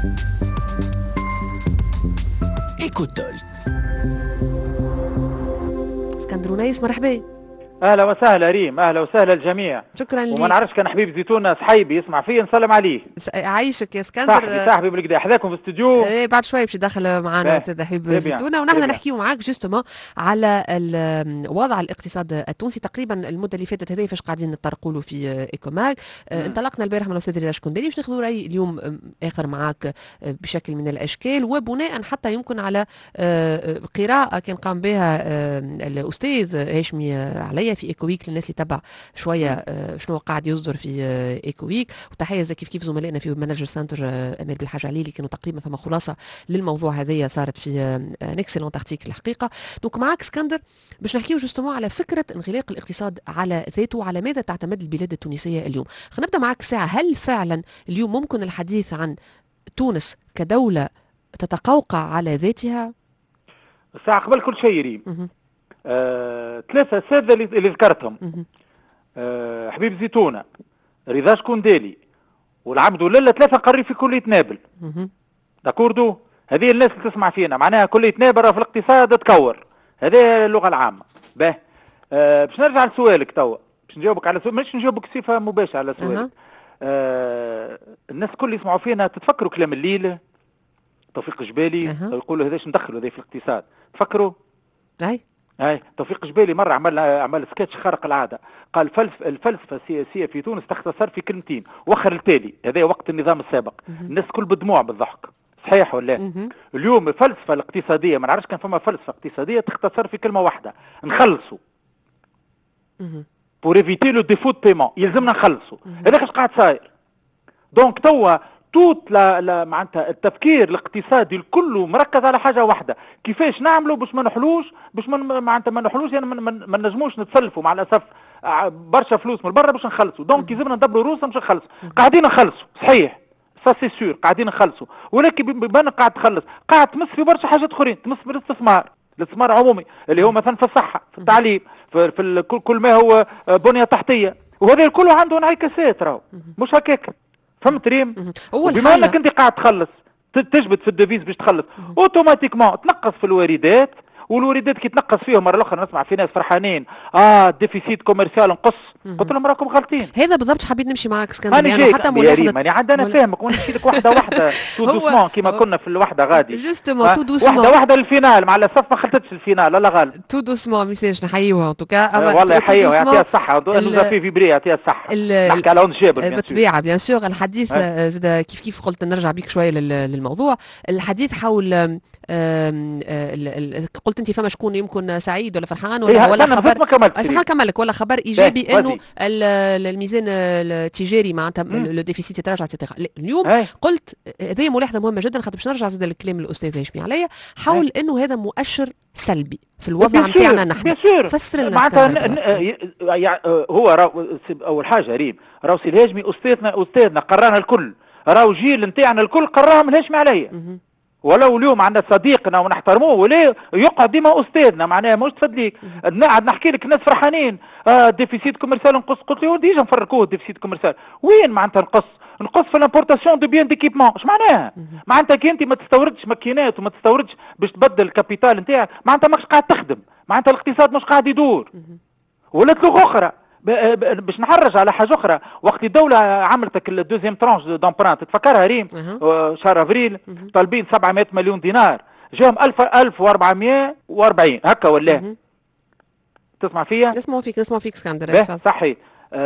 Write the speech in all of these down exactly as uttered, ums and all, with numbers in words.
إيكوتول. اسكندر ونيس مرحبا. اهلا وسهلا ريم، اهلا وسهلا الجميع. شكرا لك. وما نعرفش كان حبيب زيتونه صحيبي يسمع فيه نسلم عليه. عايشك يا اسكندر. صاحبي صاحبي بالكدا حذاكم في الاستوديو. ايه بعد شويه باش يدخل معنا استاذ حبيب زيتونه ونحن نحكيو معاك جوستومون على وضع الاقتصاد التونسي. تقريبا المده اللي فاتت هذه فاش قاعدين نطرقوا له في ايكوماك. اه انطلقنا البارح من الاستاذ رياش كندري باش ناخذوا راي اليوم اخر معاك بشكل من الاشكال، وبناء حتى يمكن على اه قراءه كان قام بها اه الاستاذ هاشمي عليا في ايكويك للناس اللي تبع شويه شنو قاعد يصدر في ايكويك. وتحيه كيف كيف زملائنا في مانجر سنتر امال بالحاج علي اللي كانوا تقريبا فما خلاصه للموضوع هذايا صارت في ان اكسلونت ارتيكل الحقيقه. دونك معاك اسكندر باش نحكيو جوستومون على فكره انغلاق الاقتصاد على ذاته، على ماذا تعتمد البلاد التونسيه اليوم. خلينا نبدا معاك ساعه، هل فعلا اليوم ممكن الحديث عن تونس كدوله تتقوقع على ذاتها؟ ساعه قبل كل شيء ريم آه، ثلاثه اساتذه اللي ذكرتهم أه حبيب زيتونه، رضا شكوندالي، والعبد ولله، ثلاثه قري في كليه نابل. داكوردو، هذه الناس اللي تسمع فينا معناها كليه نابل في الاقتصاد تكور، هذه اللغه العامه. باه أه باش نرجع لسؤالك توا، باش نجاوبك على سؤال، مش نجاوبك بصفه مباشره على سؤالك. أه الناس الكل يسمعوا فينا تتفكروا كلام الليل توفيق جبالي يقولوا هذاش ندخلوا هذا في الاقتصاد، تفكروا؟ اي هاي توفيق جبالي مرة عمل عمل سكتش خارق العادة، قال فلسف الفلسفة السياسية في تونس تختصر في كلمتين وخر التالي. هذا وقت النظام السابق، الناس كل بالدموع بالضحك، صحيح ولا؟ اليوم الفلسفة الاقتصادية ما نعرفش كان فما فلسفة اقتصادية تختصر في كلمة واحدة، نخلصوا. بور ايفيتي لو ديفو دو بيمون، يلزمنا نخلصوا. هذاك اش قاعد صاير. دونك توا توت لا لا معناتها التفكير الاقتصادي الكل مركز على حاجه واحده، كيفاش نعملوا باش ما نحلوش باش معناتها ما نحلوش يعني ما نجموش نتسلفوا مع الاسف برشا فلوس من برا باش نخلصوا. دونك يلزمنا ندبروا روسنا باش نخلصوا. قاعدين نخلصوا صحيح سا سي سور، قاعدين نخلصوا، ولكن بما قاعد تخلص قاعد تمس في برشا حاجات اخرين، تمس في الاستثمار، الاستثمار عمومي اللي هو مثلا في الصحه، في التعليم، في, في كل ما هو بنيه تحتيه، وهذا الكل عنده انعكاسات راهو مش هكاك. فهمت ريم؟ بما انك انت قاعد تخلص تجبد في الديفيز باش تخلص اوتوماتيكمون تنقص في الواردات، والواردات كي تنقص فيهم مره الاخرى نسمع في ناس فرحانين اه ديفيسيت كوميرسيال نقص. قلت لهم راكم غلطين. هذا بالضبط حبيت نمشي معاك اسكندر. انا يعني حتى ملاحظه انا عندنا فاهمك ونمشي لك واحده واحده تو دوسمون كيما كنا في الوحده غادي جوستومون تو دوسمون واحده واحده للفينال. مع الاسف ما خلطتش الفينال لا غالب. تو دوسمون ميساج نحييوها ان توكا. والله يحييها يعطيها الصحه نوزا في فيبري يعطيها الصحه. نحكي على اون جابر بالطبيعه بيان سور. الحديث زاد كيف كيف قلت نرجع بيك شويه للموضوع. الحديث حول آم آم قلت انت فما شكون يمكن سعيد ولا فرحان ولا ولا خبر فرحان كملك ولا خبر ايجابي انه الميزان التجاري معناتها لو ديفيسيت يتراجع اتسيتيرا. اليوم هي. قلت هذه ملاحظه مهمه جدا خاطر باش نرجع زاد للكلام الاستاذ هاشمي عليا حول هي. انه هذا مؤشر سلبي في الوضع نتاعنا نحن. فسر لنا معناتها هو راهو اول حاجه ريم راهو سي الهاشمي استاذنا استاذنا قرانا الكل، راهو جيل نتاعنا الكل قراهم الهاشمي عليا. ولو اليوم عندنا صديقنا ونحترموه ولا يقعد ديما استاذنا معناها مش تفدليك. قاعد نحكي لك الناس فرحانين اه ديفيسيت كوميرسيال نقص. قلت له ديجا نفرقوه ديفيسيت كوميرسيال وين معناتها نقص؟ نقص في الامبورتاسيون دو بيان ديكيبمون. اش معناها؟ معناتها كي انت ما تستوردش ماكينات وما تستوردش باش تبدل الكابيتال نتاعك معناتها ماكش قاعد تخدم، معناتها الاقتصاد مش قاعد يدور. ولات لغه اخرى باش نحرج على حاجه اخرى. وقت الدوله عملتك الدوزيام ترانش دومبرانت تفكرها ريم شهر افريل طالبين سبعمائة مليون دينار، جاهم ألف وأربعمائة وأربعين هكا ولا تسمع فيا؟ نسمعوا فيك نسمعوا فيك اسكندر. صحيح.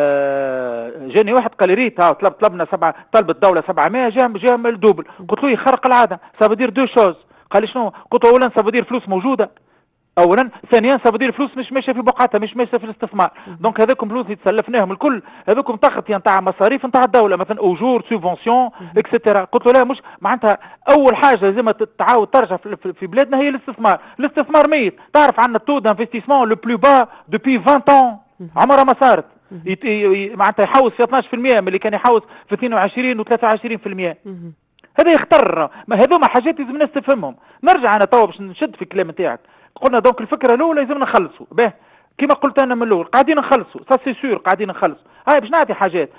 آه جاني واحد قال لي ريت ها طلب طلبنا سبعة طلب الدوله سبعمائة جاهم جاهم الدوبل. قلت له يخرق العاده سافودير دو شوز. قال لي شنو؟ قلت له اولا سافودير فلوس موجوده اولا، ثانيا سافودير فلوس مش ماشيه في بقعتها مش ماشيه في الاستثمار. دونك هذاكم فلوس اللي تسلفناهم الكل هذوكم تغطيه نتاع مصاريف نتاع الدوله مثلا اوجور سوبونسيون اكسترا. قلت له لا مش معناتها اول حاجه لازم تعاود ترجع في بلادنا هي الاستثمار. الاستثمار ميت. تعرف عندنا التو دانفستيسمون لو بلو با دوبي عشرين عام عمرها ما صارت. معناتها يحوس في اثناش بالمئة من اللي كان يحوس في اثنين وعشرين وثلاثة وعشرين بالمئة. هذا يختر. ما هذوما حاجات لازم الناس تفهمهم. نرجع انا توا باش نشد في الكلام نتاعك. قلنا دونك الفكره الاولى لازم نخلصوا به كما قلت انا من الاول قاعدين نخلصوا سا سي سور قاعدين نخلصوا هاي باش نعطي حاجات.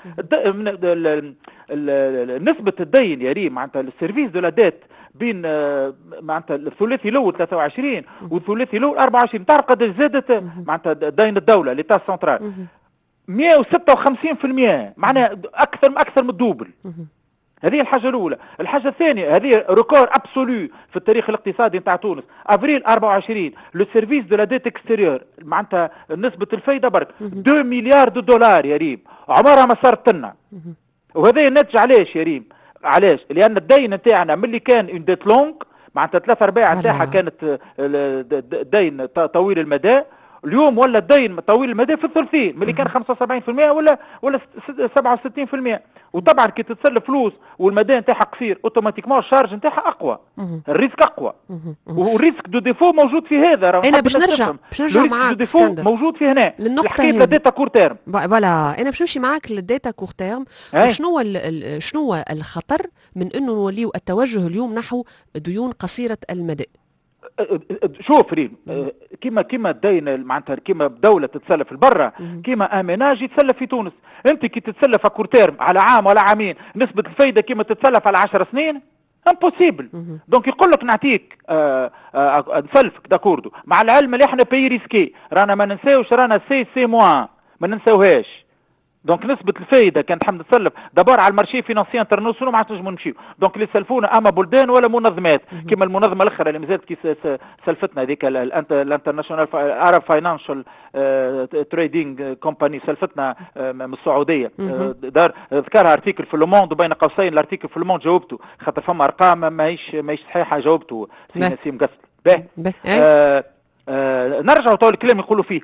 نسبة الدين يا ريم معناتها السيرفيس دو لا ديت بين معناتها الثلاثي الاول ثلاثة وعشرين والثلاثي الاول أربعة وعشرين، تعرف قداش زادت معناتها دين الدولة ليتا سنترال مئة وستة وخمسين بالمئة، معناها اكثر اكثر من الدوبل. هذه الحاجة الأولى. الحاجة الثانية هذه ريكور ابسولو في التاريخ الاقتصادي نتاع تونس، افريل أربعة وعشرين لو سيرفيس دو لا ديت اكستيريور معناتها نسبة الفايدة برك اثنين مليار دو دولار يا ريم، عمرها ما صارت لنا. وهذا ينتج علاش يا ريم؟ علاش؟ لأن الدين نتاعنا ملي كان اون ديت لونغ معناتها ثلاثة أرباع نتاعها كانت دين طويل المدى، اليوم ولا الدين طويل المدى في الثلثين، ملي كان خمسة وسبعين بالمئة ولا ولا سبعة وستين بالمئة. وطبعا كي تتسلف فلوس والمدى نتاعها قصير اوتوماتيكمون الشارج نتاعها اقوى، الريسك اقوى، والريسك دو ديفو موجود في هذا. انا باش نرجع باش نرجع معاك اسكندر موجود في هنا الحكايه الداتا كور تيرم. فوالا انا باش نمشي معاك للداتا كور تيرم. شنو شنو الخطر من انه نوليو التوجه اليوم نحو ديون قصيره المدى؟ شوف ريم، كيما كيما الدين معناتها كيما دولة تتسلف لبرا، كيما اميناج يتسلف في تونس. انت كي تتسلف كور تيرم على عام ولا عامين نسبة الفايدة كيما تتسلف على عشر سنين امبوسيبل. دونك يقول لك نعطيك نسلفك داكوردو، مع العلم اللي احنا بي ريسكي، رانا ما ننساوش رانا سي سي موان ما ننساوهاش. دونك نسبة الفايدة كانت حمد تسلف دبار على المارشي فينانسي انترناسيونال ما عادش نجمو نمشيو. دونك اللي سلفونا اما بلدان ولا منظمات كيما المنظمة الاخرى اللي مازالت كي سلفتنا هذيك الانترناشونال ارب فاينانشال تريدينغ كومباني سلفتنا من السعودية، دار ذكرها ارتيكل في لوموند وبين قوسين الارتيكل في لوموند جاوبته خاطر فما ارقام ماهيش ماهيش صحيحة جاوبته سي نسيم قصد. باهي آه نرجعوا تو الكلام يقولوا فيه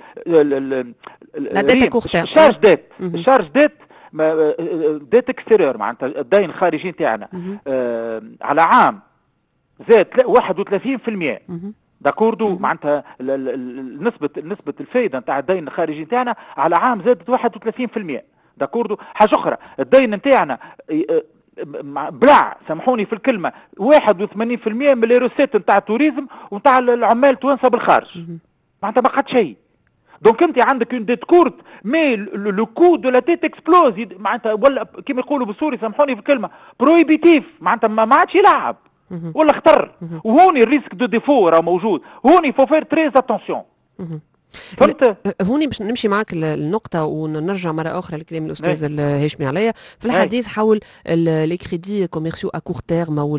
الشارج ديت الشارج ديت ديت اكستيريور معناتها الدين الخارجي نتاعنا آه على عام زاد واحد وثلاثين بالمئة داكوردو، معناتها نسبة نسبة الفائدة نتاع الدين الخارجي نتاعنا على عام زادت واحد وثلاثين بالمئة داكوردو. حاجة أخرى الدين نتاعنا بلع سامحوني في الكلمة واحد وثمانين بالمئة من الروسيت نتاع التوريزم ونتاع العمال التوانسة بالخارج، معناتها ما قعد شيء. دونك انت عندك اون ديت كورت مي لو كو دو لا تيت اكسبلوز معناتها ولا كيما يقولوا بالسوري سامحوني في الكلمة برويبيتيف، معناتها ما عادش يلعب ولا خطر. وهوني الريسك دو ديفو راه موجود، هوني فو فير تريز اتونسيون. فهمت؟ هوني باش نمشي معك النقطة ونرجع مرة أخرى لكلام الأستاذ الهاشمي عليا في الحديث حول لي كريدي كوميرسيو أ كور تيرم أو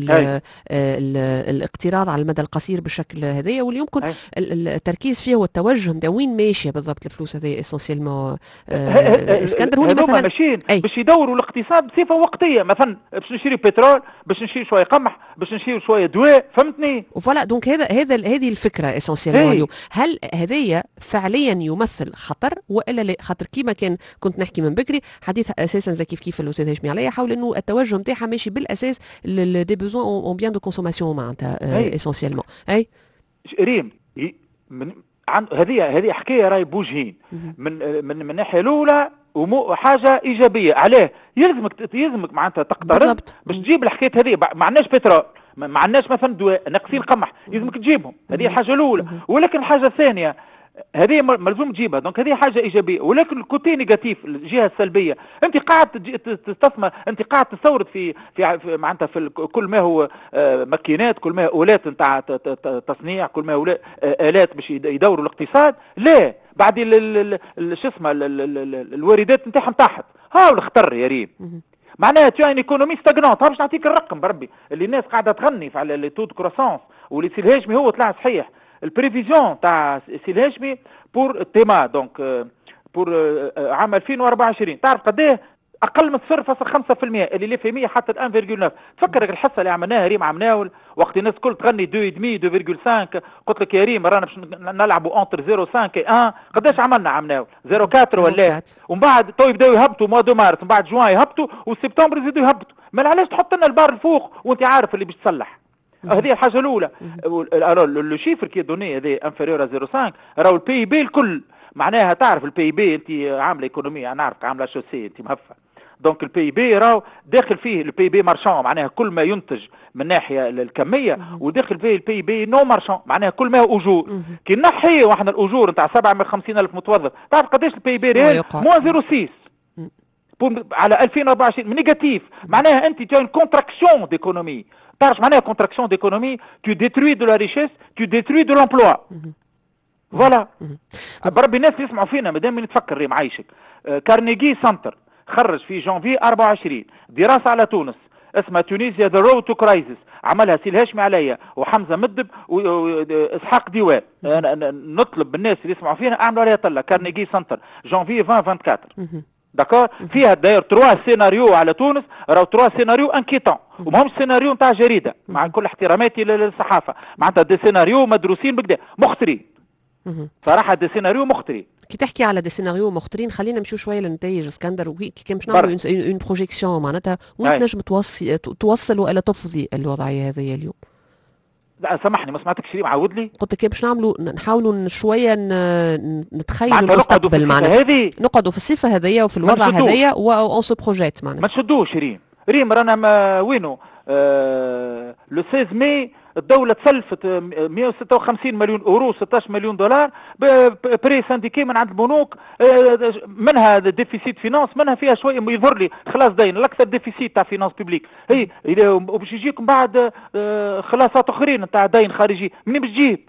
الاقتراض على المدى القصير بالشكل هذايا، واللي يمكن التركيز فيه والتوجه نتاع وين ماشية بالضبط الفلوس هذه اسونسيلمون. اسكندر هوني مثلا ماشيين باش يدوروا الاقتصاد بصفة وقتية، مثلا باش نشري بترول، باش نشري شوية قمح، باش نشري شوية دواء، فهمتني؟ وفوالا دونك هذا هذا هذه الفكرة اسونسيلمون اليوم. هل هذايا فعليا يمثل خطر والا لا؟ خاطر كيما كان كنت نحكي من بكري حديث اساسا زي كيف كيف الاستاذ هاشمي عليا حول انه التوجه نتاعها ماشي بالاساس دي بيزوان اون بيان دو كونسوماسيون معناتها اسونسيلمون. اي ريم من هذه هذه حكايه راهي بوجهين، من من من الناحيه الاولى وحاجه ايجابيه عليه يلزمك يلزمك معناتها تقترض باش تجيب الحكايه هذه. ما عندناش بترول، ما عندناش مثلا دواء، ناقصين قمح، يلزمك تجيبهم، هذه الحاجه الاولى. ولكن الحاجه الثانيه هذه ملزوم تجيبها، دونك هذه حاجه ايجابيه. ولكن الكوتي نيجاتيف الجهه السلبيه، انت قاعد تستثمر، انت قاعد تستورد في في معناتها في كل ما هو ماكينات، كل ما هو الات نتاع تصنيع، كل ما هو الات باش يدوروا الاقتصاد. لا بعد شو اسمه الواردات نتاعهم تحت، ها الخطر يا ريم. معناها تي ان ايكونومي ستاغنونت. باش نعطيك الرقم بربي اللي الناس قاعده تغني على لي تو دو كروسونس، واللي سي الهاشمي هو طلع صحيح. البريفيزيون تاع سي الهاشمي بور تيما دونك بور عام ألفين وأربعة وعشرين تعرف قداه؟ اقل من صفر فاصلة خمسة بالمئة اللي لي في مية حتى واحد فاصلة تسعة. تفكر الحصه اللي عملناها ريم عمناول وقت الناس الكل تغني اثنين فاصلة خمسة اثنين فاصلة خمسة، قلت لك يا ريم رانا باش نلعبوا اونتر صفر فاصلة خمسة واحد. قداش عملنا عمناول؟ صفر فاصلة أربعة ولا؟ ومن بعد تو يبداو يهبطوا موا دو مارس، من بعد جوان يهبطوا وسبتمبر يزيدوا يهبطوا. ما علاش تحط لنا البار الفوق وانت عارف اللي باش تصلح؟ هذه الحاجه الاولى. لو شيفر كي دوني هذا انفيريور صفر فاصلة خمسة راهو البي بي الكل، معناها تعرف البي بي انت عامله ايكونوميه، انا عارف عامله شوسي انت مهفه. دونك البي بي راهو داخل فيه البي بي مارشون، معناها كل ما ينتج من ناحيه الكميه، وداخل فيه البي بي نو مارشون، معناها كل ما هو اجور. كي نحي واحنا الاجور نتاع سبعمائة وخمسين ألف متوظف، تعرف قداش البي بي ريال؟ مو صفر فاصلة ستة. على ألفين وأربعة وعشرين نيجاتيف، معناها انت تي اون كونتراكسيون ديكونومي. تعرف معناها كونتراكسيون ديكونومي؟ تو ديتروي دو لا ريشيس، تو ديتروي دو لومبلوا. فوالا. بربي الناس يسمعوا فينا مادام نتفكر ريم عايشك. كارنيجي سنتر خرج في جانفي أربعة وعشرين دراسه على تونس اسمها تونيزيا ذا رود تو كرايسيس، عملها سي الهاشمي عليا وحمزه مدب واسحاق ديوان. نطلب بالناس اللي يسمعوا فينا اعملوا عليها طله. كارنيجي سنتر جانفي ألفين وأربعة وعشرين. داكور. فيها داير تروا سيناريو على تونس، راهو تروا سيناريو انكيتون وماهمش سيناريو نتاع جريده، مع كل احتراماتي للصحافه، معناتها دي سيناريو مدروسين بكدا مخترين. صراحه دي سيناريو مخترين. كي تحكي على دي سيناريو مختارين خلينا نمشيو شويه للنتائج اسكندر، وكي كان باش نعملوا اون بروجيكسيون معناتها وين تنجم توصل توصلوا الى تفضي الوضعيه هذه اليوم. لا سامحني ما سمعتكش ليه، معاود لي. قلت كي باش نعملوا نحاولوا شويه نتخيلوا المستقبل معناتها نقعدوا في الصفه هذيا وفي الوضع هذيا اون سو بروجيت معناتها. ما تشدوش ريم، ريم رانا ما وينو آه لو ستة ماي الدولة تسلفت مئة وستة وخمسين مليون اورو ستة عشر مليون دولار بري سانديكي من عند البنوك، منها ديفيسيت فينانس، منها فيها شويه يظهر لي خلاص دين الاكثر ديفيسيت تاع فينانس بيبليك. هي باش يجيكم بعد خلاصات اخرين تاع دين خارجي، منين باش تجيب؟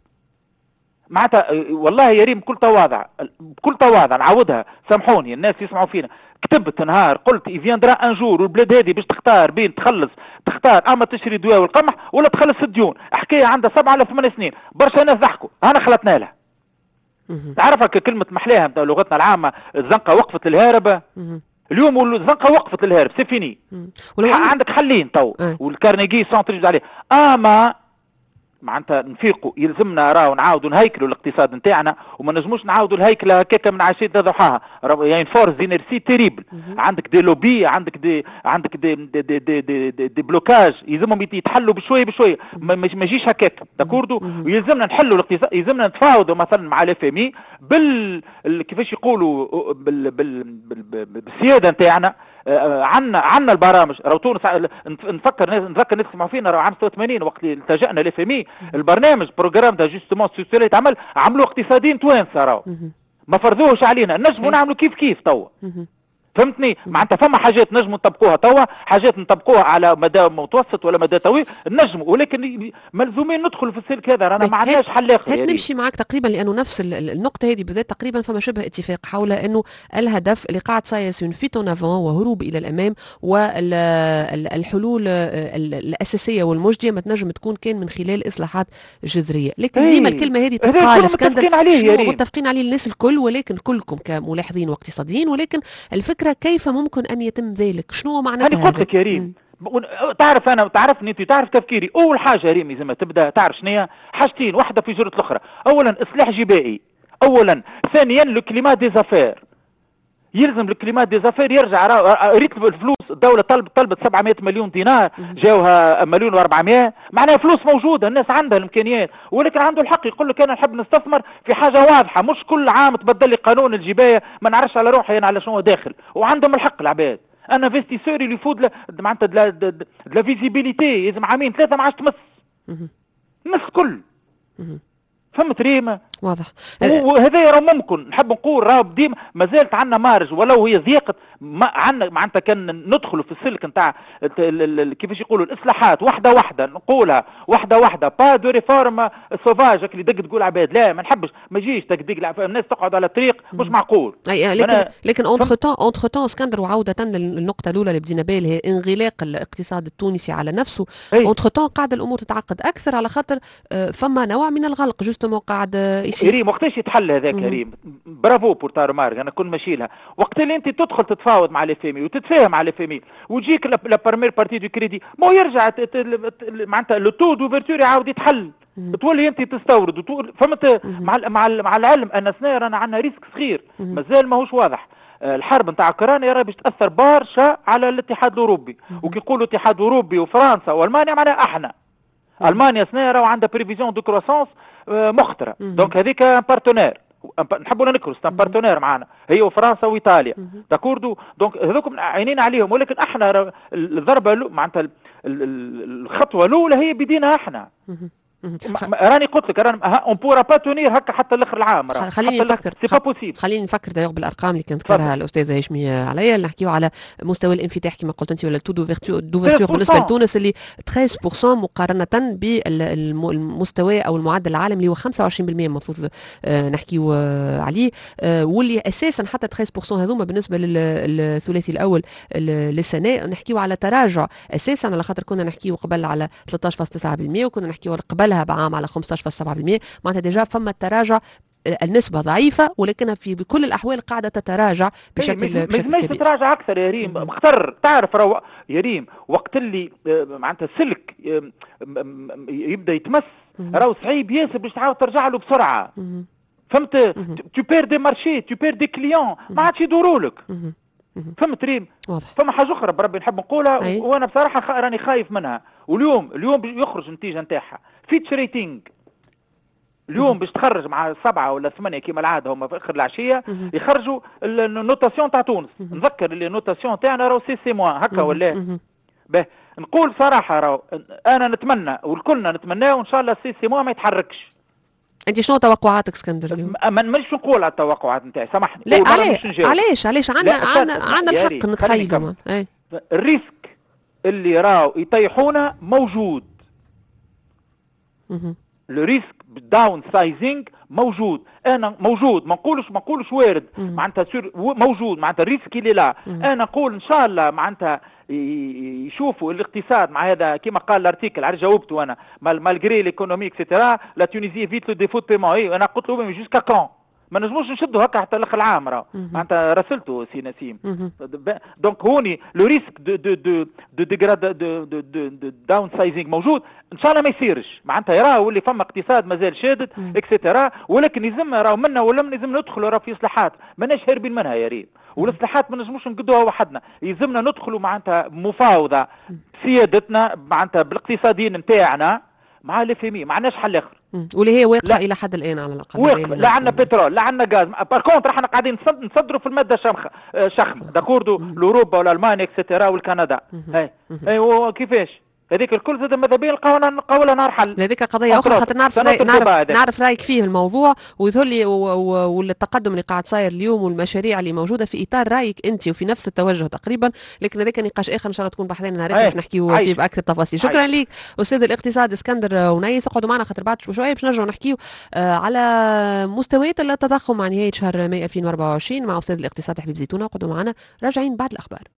معناتها والله يا ريم بكل تواضع بكل تواضع نعاودها، سامحوني الناس يسمعوا فينا، كتبت نهار قلت يفيندرا ان جور والبلاد هذه باش تختار بين تخلص تختار اما تشري دواء والقمح ولا تخلص الديون. حكايه عندها سبعه ولا ثمان سنين، برشا ناس ضحكوا انا خلطنا لها. تعرفها كلمه محلاها نتاع لغتنا العامه، الزنقه وقفت الهاربه. اليوم الزنقه وقفت الهارب سي فيني. عندك حلين تو والكارنيجي سنتر يجوز عليه، اما معناتها نفيقوا يلزمنا راهو نعاودوا نهيكلوا الاقتصاد نتاعنا، وما نجموش نعاودوا الهيكله هكاك من عشيه ضحاها. يعني فورس دينيرسي تيريبل، عندك دي لوبي، عندك دي عندك دي دي دي, دي, دي, دي, دي بلوكاج يلزمهم يتحلوا بشويه بشويه، ما يجيش هكاك داكوردو. ويلزمنا نحلوا الاقتصاد، يلزمنا نتفاوضوا مثلا مع الاف ام اي بال كيفاش يقولوا بال... بال... بال... بالسياده نتاعنا. عندنا عندنا البرامج راهو تونس، نفكر نذكر الناس يسمعوا فينا راهو عام ستة وثمانين وقت اللي التجأنا للاف ام اي البرنامج بروجرام دا جوستومون سوسيال يتعمل، عملوه اقتصاديين توانسه راهو ما فرضوهوش علينا، نجموا نعملوا كيف كيف توا. فهمتني؟ معناتها فما حاجات نجموا نطبقوها توا، حاجات نطبقوها على مدى متوسط ولا مدى طويل نجموا، ولكن ملزومين ندخلوا في السلك هذا، رانا ما عندناش حل اخر. هات نمشي معك تقريبا لانه نفس النقطه هذه بالذات تقريبا فما شبه اتفاق حول انه الهدف اللي قاعد سايسون فيتو نافون وهروب الى الامام، والحلول الاساسيه والمجديه ما تنجم تكون كان من خلال اصلاحات جذريه، لكن ديما الكلمه هذه تتقال اسكندر شنو متفقين عليه الناس الكل، ولكن كلكم كملاحظين واقتصاديين، ولكن الفكره كيف ممكن أن يتم ذلك؟ شنو معناتها؟ أنا قلت لك يا ريم، تعرف أنا تعرفني أنت تعرف تفكيري. أول حاجة يا ريم لازم تبدأ تعرف شنو حاجتين، واحدة في جرة الأخرى. أولا إصلاح جبائي، أولا. ثانيا لو كليما دي زافير، يلزم الكليمات دي زافير يرجع. ريت الفلوس الدولة طلبت طلبت سبعمائة مليون دينار، جاوها مليون وأربعمائة، معناها فلوس موجودة، الناس عندها الإمكانيات، ولكن عنده الحق يقول لك أنا نحب نستثمر في حاجة واضحة، مش كل عام تبدل لي قانون الجباية ما نعرفش على روحي أنا على شنو داخل، وعندهم الحق العباد. أنا انفستيسور اللي يفوت معناتها لا فيزيبيليتي، لازم عامين ثلاثة ما عادش تمس الناس الكل. فهمت ريما؟ واضح. وهذا راه ممكن، نحب نقول راه ديما مازالت عندنا مارج ولو هي ضيقت، ما عندنا معناتها كان ندخلوا في السلك نتاع كيفاش يقولوا الاصلاحات واحده واحده، نقولها واحده واحده، با دو ريفورم سوفاج اللي دق تقول عباد، لا ما نحبش، ما يجيش تدق الناس تقعد على الطريق مش معقول. اي لكن لكن اونتر تون اونتر تون اسكندر، وعوده للنقطه الاولى اللي بدينا بها اللي هي انغلاق الاقتصاد التونسي على نفسه، اونتر تون قاعده الامور تتعقد اكثر على خاطر فما نوع من الغلق جوستومون قاعد يصير. ريم وقتاش يتحل هذاك يا ريم؟ برافو بور تارو مارك، انا كنت ماشي لها. وقت اللي انت تدخل تتفاوض مع الافامي وتتفاهم مع الافامي وتجيك لا بارمير بارتي دو كريدي، ما يرجع معناتها لو تو دوفرتور يعاود يتحل، تولي انت تستورد وتقول فهمت. مع مع مع العلم ان سنه رانا عندنا ريسك صغير مازال ماهوش واضح. الحرب نتاع اوكرانيا راه باش تاثر برشا على الاتحاد الاوروبي، وكي يقولوا الاتحاد الاوروبي وفرنسا والمانيا معناها احنا. المانيا سنه راه عندها بريفيزيون دو كروسونس مخترة، دونك هذيك بارتنير نحبوا نذكروا سي بارتنير معنا، هي وفرنسا وايطاليا داكوردو. دونك هذوكم عينين عليهم، ولكن احنا الضربه معناتها الخطوه الاولى هي بدينا احنا. راني قلت لك راني اون بورا با تونير هكا حتى لاخر العام. خليني نفكر سي با بوسيبل. خليني نفكر دايوغ بالارقام اللي كانت ذكرها الاستاذه هشمي عليا. نحكيو على مستوى الانفتاح كما قلت انت ولا تو دوفرتور دوفرتور بالنسبه لتونس اللي ثلاثة عشر بالمئة مقارنه بالمستوى او المعدل العالمي اللي هو خمسة وعشرين بالمئة المفروض نحكيو عليه، واللي اساسا حتى ثلاثة عشر بالمئة هذوما بالنسبه للثلاثي الاول للسنه نحكيو على تراجع اساسا، على خاطر كنا نحكيو قبل على ثلاثة عشر فاصلة تسعة بالمئة وكنا نحكيو قبلها بعام على خمسة عشر فاصلة سبعة بالمئة. معناتها ديجا فما التراجع، النسبة ضعيفة ولكنها في بكل الأحوال قاعدة تتراجع بشكل بشكل كبير. مش تتراجع أكثر يا ريم، اختر تعرف رو... يا ريم وقت اللي معناتها السلك يبدأ يتمس راهو صعيب ياسر باش تعاود ترجع له بسرعة. فهمت؟ تو بير دي مارشي، تو بير دي كليون، ما عادش يدوروا لك. فهمت ريم؟ واضح. فما حاجة أخرى بربي نحب نقولها أي. وأنا بصراحة خ... راني خايف منها، واليوم اليوم يخرج النتيجة نتاعها فيتش ريتينج. اليوم باش تخرج مع سبعة ولا ثمانية كيما العادة هما في آخر العشية يخرجوا النوتاسيون تاع تونس. نذكر اللي النوتاسيون تاعنا راهو سي سي موان هكا ولا باهي. نقول صراحة راهو أنا نتمنى والكلنا نتمناه وإن شاء الله سي سي موان ما يتحركش. انت شنو توقعاتك اسكندر اليوم؟ ما مانيش نقول على التوقعات نتاعي سامحني. لا علاش علاش علاش عندنا عندنا عندنا الحق نتخيلوا. الريسك اللي راهو يطيحونا موجود. لو ريسك بالداون سايزينج موجود. انا موجود، ما نقولش ما نقولش وارد معناتها موجود، معناتها الريسك اللي لا. انا نقول ان شاء الله معناتها يشوفوا الاقتصاد مع هذا كما قال الارتيكل على جاوبته انا مالغري ليكونومي اكسيتيرا لا تونيزي فيت لو ديفو دو بيمون. اي انا قلت له جوسكا كون ما نجموش نشدوا هكا حتى الاخر العام راه معناتها راسلته سي نسيم. دونك هوني لو ريسك دو دو دو دو ديغراد دو دو دو داون سايزينغ موجود. ان شاء الله ما يصيرش معناتها يراه واللي فما اقتصاد مازال شادد اكسيتيرا، ولكن يلزم راهو منا ولا لازم ندخلوا راه في اصلاحات ماناش هاربين منها يا ريت. والاصلاحات ما نجموش نقدوها وحدنا، يلزمنا ندخلوا معناتها مفاوضه سيادتنا معناتها بالاقتصاديين نتاعنا مع الافيمي، ما عندناش حل اخر. واللي هي واقفه الى حد الان على الاقل. واقفه، لا عندنا بترول لا عندنا غاز. بار كونتر احنا قاعدين نصدروا في الماده شمخه شخمه داكوردو لاوروبا ولا المانيا اكسترا والكندا. هاي اي كيفاش هذيك الكل زاد ماذا بين القولة نقولها نهار حل. هذيك قضية أخرى خاطر نعرف راي نعرف, نعرف رايك فيه الموضوع ويظهر لي والتقدم اللي قاعد صاير اليوم والمشاريع اللي موجودة في إطار رايك أنت وفي نفس التوجه تقريبا، لكن هذاك نقاش آخر إن شاء الله تكون بحثنا نهار باش نحكيو فيه بأكثر تفاصيل. شكرا لك أستاذ الاقتصاد اسكندر ونيس. اقعدوا معنا خاطر بعد شوية باش نرجعوا نحكيو على مستويات التضخم مع نهاية شهر ماي ألفين وأربعة وعشرين مع أستاذ الاقتصاد حبيب زيتونة. اقعدوا معنا راجعين بعد الأخبار.